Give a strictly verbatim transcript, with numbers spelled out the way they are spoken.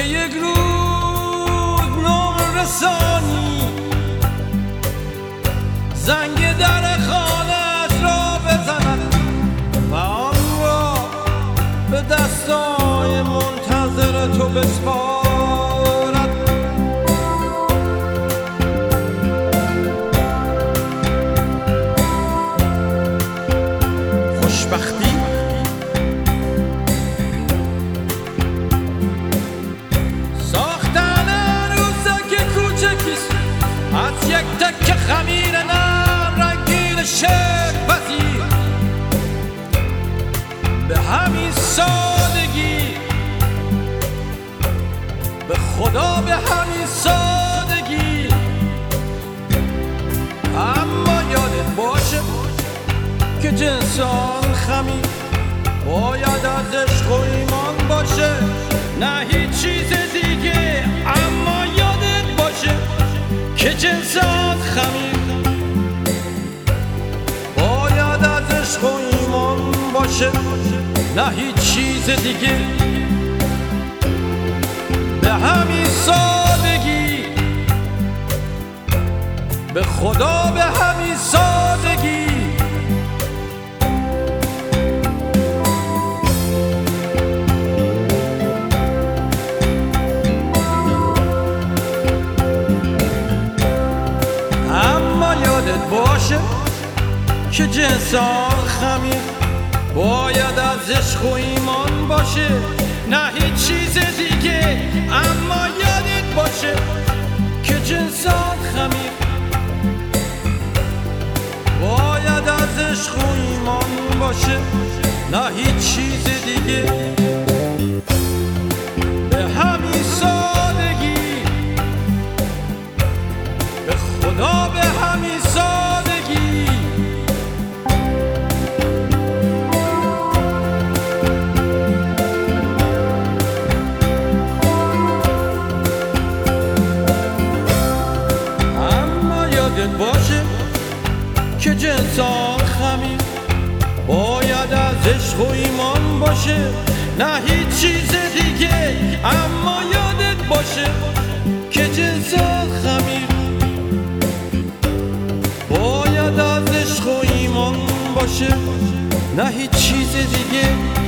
یک روز نور رسانی زنگ در خانه‌اش را بزند و آن را به دستای منتظر تو بسپارد. خوشبختی ساختن عروسک کوچکیست از یک تکه خمیر نرم رنگین شکربزی. به همین سادگی، به خدا به همین سادگی. اما یادت باشه که جنس آن خمیر باید از عشق و ایمان باشه، نه هیچ چیز دیگه. اما یادت باشه که جنس آن خمیر باید از عشق و ایمان باشه، نه هیچ چیز دیگه. به همین سادگی، به خدا به همین سادگی. اما یادت باشه که جنس آن خمیر باید از عشق و ایمان باشه، نه هیچ چیز دیگه. اما یادت باشه که جنس آن خمیر باید از عشق و ایمان باشه، نه هیچ چیز دیگه. به همین سادگی، به خدا به همین سادگی. اما یادت باشه که جنس آن خمیر باید از عشق و ایمان باشه، نه هیچ چیز دیگه. اما یادت باشه که جنس آن خمیر باید از عشق و ایمان باشه، نه هیچ چیز دیگه.